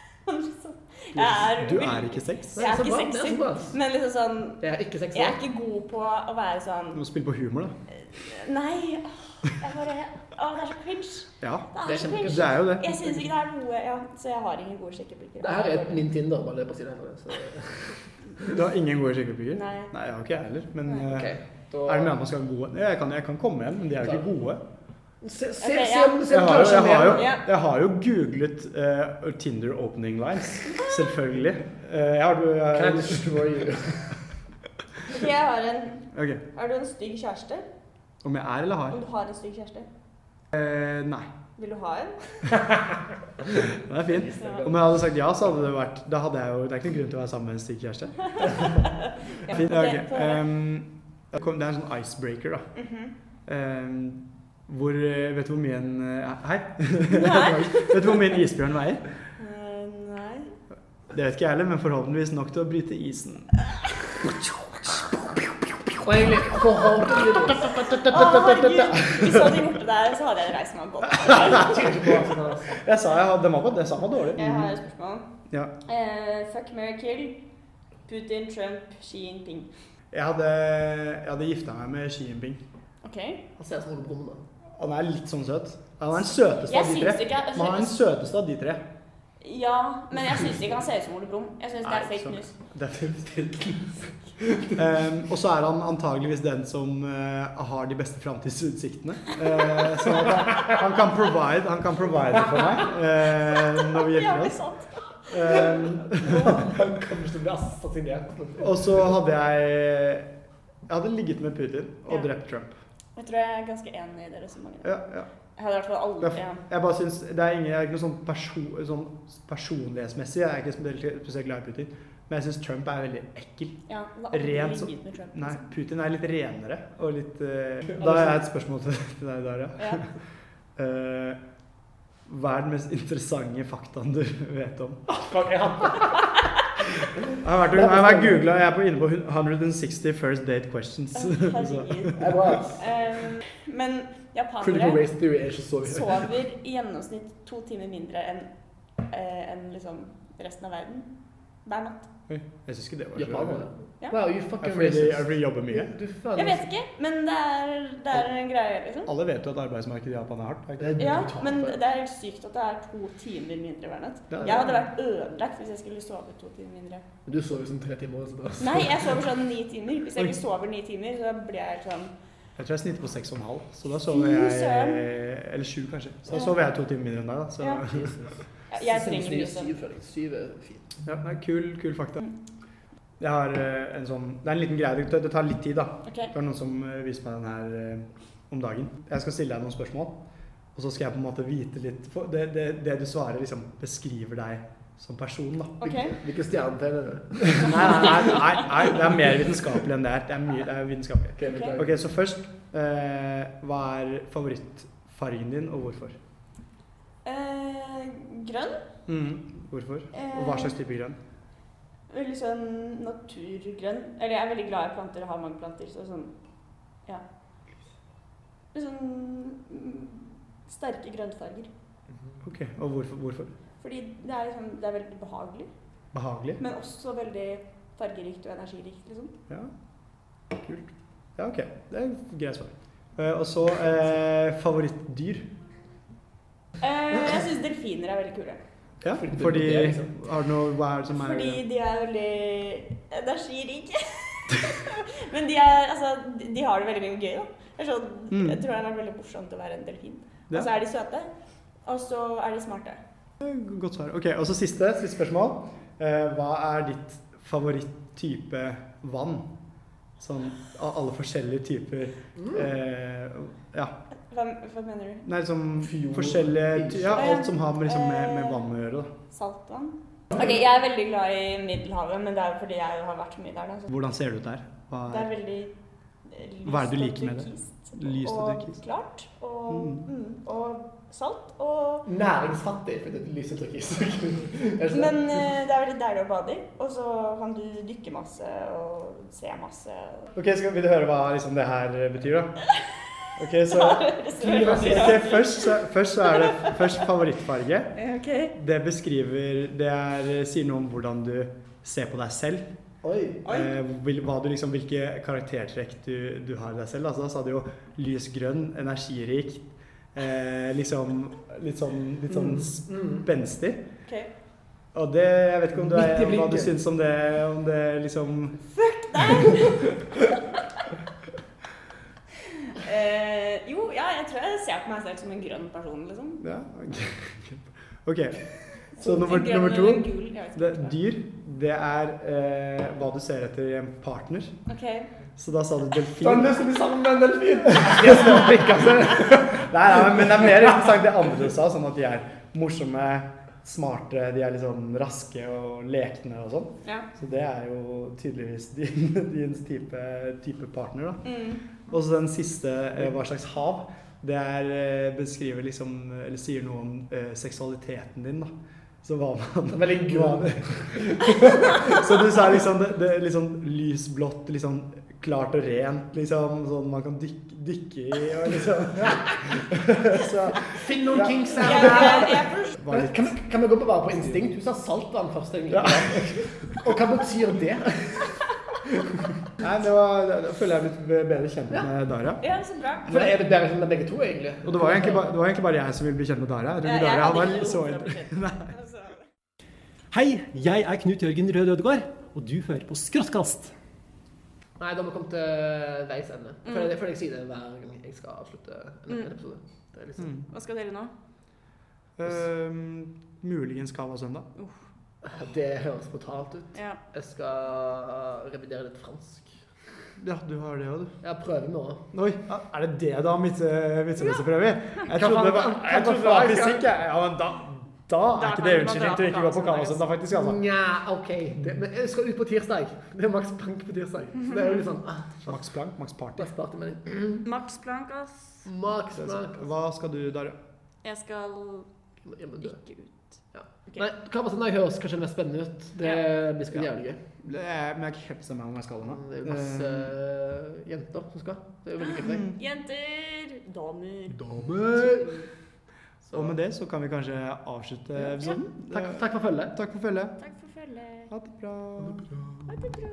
Jeg er Du er ikke sex? Jeg er Så ikke bra, det er sexy. så bra, ass. Men liksom sånn Jeg er ikke sexy. Jeg er ikke god på å være sånn Du må spille på humor, da. Nei. åh, Jeg bare Å, det er så cringe. Ja, Det Det er er så kjempe- cringe. det er jo det. Jeg syns ikke det er noe Ja, så jeg har ingen gode sjekkeblikker. Det her er min Tinder, bare på siden her. Så... Du har ingen gode sjekkeplikker? Nei. Nei, jeg har ikke jeg heller. Men Nei. eh, Ok, da... er det med at man skal ha gode? Ja, jeg kan, jeg kan komme igjen, men de er jo ikke gode. Se, se, Ok, se, ja. om- se Jeg om du har jo, klarer jeg å har jo, sjarmere. Ja. jeg har jo googlet eh, Tinder opening lines, selvfølgelig. Eh, jeg har, jeg, Can I destroy you? Ok, jeg har en Ok, Har du en stygg kjæreste? om jeg er eller har? Om du har en stygg kjæreste? Eh, nei, Vil du ha en? det er fint. Ja. Om jeg hadde sagt ja, så hadde det vært, da hadde jeg jo, det er ikke noen grunn til å være sammen med en stygg kjæreste. Ja, Fint, ok, ok. få høre. Ehm, det kom- det er en sånn icebreaker da. Mhm. Ehm, hvor, eh, vet du hvor mye en, eh, hei? Nei. Vet du hvor mye en isbjørn veier? Eh, nei. Det vet ikke jeg heller, men forhåpentligvis nok til å bryte isen. Og egentlig, forhåpentlig... Å, herregud. Hvis du hadde gjort det der, så hadde jeg reist meg og gått. Jeg sa jeg hadde, den var på, det sa meg dårlig. Jeg har et spørsmål. Ja. Eh, fuck, marry, kill. Putin, Trump, Xi Jinping. Jeg hadde, jeg hadde gifta meg med Xi Jinping. Ok. Han ser som en brummer. Han er litt sånn søt. Han er den søteste Jeg av de tre. syns ikke- Men han er den søteste av de tre. Ja, men jeg synes ikke han ser ut som Ole Brumm. Jeg synes det er fake news. Det er fake news. um, og så er han antageligvis den som uh, har de beste fremtidsutsiktene. Uh, så han, han, kan provide, han kan provide for meg uh, når vi gifter oss. Um, han kommer til å bli assassinert. Og så hadde jeg Jeg hadde ligget med Putin og drept Trump. Jeg tror jeg er ganske enig i det resonnementet. Ja, ja. Jeg hadde i hvert fall aldri... Jeg, jeg bare synes, det er, ingen, jeg er ikke noe sånn, perso, sånn personlighetsmessig, jeg er ikke spesielt glad i Putin, men jeg synes Trump er veldig ekkel. Ja, det var aldri Rent, ligget med Trump. Nei, Putin er litt renere, og litt... Uh, da har jeg et spørsmål til, til deg, Daria. Ja. uh, hva er den mest interessante faktaen du vet om? Fuck, jeg hadde... Jeg har vært, jeg har vært googlet, jeg er på inne på one hundred sixty first date questions. Herregud. Det er bra. Um, men Critical race theory er ikke så japanere sover i gjennomsnitt to timer mindre enn eh, enn liksom resten av verden hver natt. Oi, jeg synes ikke det var så... Japanere? Ja. Wow, you fucking Er fordi de, racist. er fordi de jobber mye? Du, du Jeg vet ikke, men det er, det er en greie, liksom. Alle vet jo at arbeidsmarkedet i Japan er hardt. Er ikke det? Ja, men det er helt sykt at det er to timer mindre hver natt. Ja, ja. Jeg hadde vært ødelagt hvis jeg skulle sove to timer mindre. Du sover sånn tre timer. Så Nei, jeg sover sånn ni timer. Hvis jeg ikke sover ni timer, så blir jeg helt sånn... Jeg tror jeg snitter på seks og en halv, så da sover jeg... Eller sju kanskje. Så da sover jeg to timer mindre enn deg da. Så. Ja. Jeg trenger mye søvn. Syv, føler jeg. Syv er fint. Ja, det er kul, kul fakta. Jeg har en sånn... Det er en liten greie, det tar litt tid da. Okay. Det var noen som viste meg den her om dagen. Jeg skal stille deg noen spørsmål, og så skal jeg på en måte vite litt... Det, det, det du svarer liksom beskriver deg som person da. Okay. Hvilke stjernetegn er det? Nei, nei, nei, nei, det er mer vitenskapelig enn det her. Det er mye, det er vitenskapelig. Okay, okay. Ok, så først, eh, hva er favorittfargen din, og hvorfor? Eh, grønn. Mm, hvorfor? Og hva slags type grønn? Veldig sånn naturgrønn. Eller jeg er veldig glad i planter og har mange planter, så sånn, ja. Det er sånn sterke grønnfarger. Ok, og hvorfor? hvorfor? Fordi det er, liksom, det er veldig behagelig. Behagelig? Men også veldig fargerikt og energirikt, liksom. Ja, kult. Ja, ok. Det er greit svar. Uh, og så, uh, favorittdyr? Uh, jeg synes delfiner er veldig kule. Ja, fordi, fordi har du noe, hva er det som er... Fordi de er veldig energirike. Men de er, altså, de har det veldig mye gøy da. Jeg, så, mm. jeg tror det er veldig morsomt å være en delfin. Ja. Og så er de søte, og så er de smarte. Godt svar. Ok, og så siste, siste spørsmål. Uh, hva er ditt favoritt-type vann? Sånn, av alle forskjellige typer, uh, ja. Hva, hva mener du? Nei, liksom forskjellige, ja, alt som har med, liksom, med, med vann å gjøre da. Saltvann? Ok, jeg er veldig glad i Middelhavet, men det er fordi jeg har vært mye der da. Så. Hvordan ser det ut der? Hva er, det er veldig lyst hva er det du liker med det? Lyst og, og klart, og, mm. Mm, og salt, og... Næringsfattig, for det er lyst og turkis. Men uh, det er veldig deilig å bade i, og så kan du dykke masse og se masse. Ok, skal vi høre hva liksom, det her betyr da? Ok, så okay, først, så, først så er det først favorittfarge. Okay. Det beskriver, det er, sier noe om hvordan du ser på deg selv. Oi. Eh, hva du liksom, hvilke karaktertrekk du, du har i deg selv. Altså, da sa du jo lysgrønn, energirik, eh, liksom, litt sånn, litt sånn spenstig. Okay. Og det, jeg vet ikke om du er, hva du synes om det, om det liksom... Fuck deg! Uh, jo, ja, jeg tror jeg ser på meg selv som en grønn person, liksom. Ja, ok. Ok, så nummer, nummer to, det, dyr, det er eh, hva du ser etter i en partner. Ok. Så da sa du delfin. Så har du lyst til å bli sammen med en delfin? Jeg skal ikke, altså. Nei, nei, men det er mer interessant det andre du sa, sånn at de er morsomme, smarte, de er litt sånn raske og lekne og sånn. Ja. Så det er jo tydeligvis din, din type, type partner da. Mm. Og så den siste, eh, hva slags hav, det er, eh, beskriver liksom, eller sier noe om eh, seksualiteten din da. Så hva man... Veldig god. Så du sa liksom, det, det er liksom lysblått, liksom klart og rent, liksom, sånn man kan dykke, dykke i, og liksom... Så, finn noen ja. Kinks her. Ja, ja, ja. Kan, kan vi gå på bare på instinkt? Du sa saltvann først, egentlig. Ja. Og hva betyr det? Nei, det var, da føler jeg litt bedre kjent med Daria. Ja, så bra. For det er det bedre kjent med begge to, egentlig. Og det var egentlig, ba, det var egentlig bare jeg som ville bli kjent med Daria. Jeg tror ikke Daria var så... Nei. Hei, jeg er Knut Jørgen Rød Ødegård, og du hører på Skråttkast. Nei, da må vi komme til veis ende. Mm. For jeg føler jeg sier det hver gang jeg skal avslutte en, en episode. Det er liksom... mm. Hva skal dere nå? Uh, muligens Kava søndag. Uh. Det høres brutalt ut. Ja. Jeg skal revidere litt fransk. Ja, du har det også, du. Jeg prøver nå. Oi, er det det da, midtsemesteprøve? Jeg Kan trodde det var, man- kan jeg trodde man det var få- fysikk, jeg. Ja, men da, da Da er ikke kan det man unnskyldning dra til å på ikke gå på Kava Kava søndag, faktisk, altså. Nja, ok. Det, men jeg skal ut på tirsdag. Det er Max Planck på tirsdag. Så det er jo litt sånn... Ah, Max Planck, Max Party. Max Party, men... Max Planck, ass. Max Planck. Hva skal du, Darja? Jeg skal Jeg må dø. ikke ut. Ja. Ok. Nei, Kava søndag høres kanskje mest spennende ut. Det blir sikkert Ja. jævlig gøy. Det er, men jeg er ikke helt bestemt meg om jeg skal det nå. Det er jo masse uh, jenter som skal. Det er jo veldig gøy for deg. Jenter! Damer! Damer! Så- Og med det så kan vi kanskje avslutte episoden. Takk, takk for følget. Takk for følget. Takk for følget. Ha det bra. Ha det bra.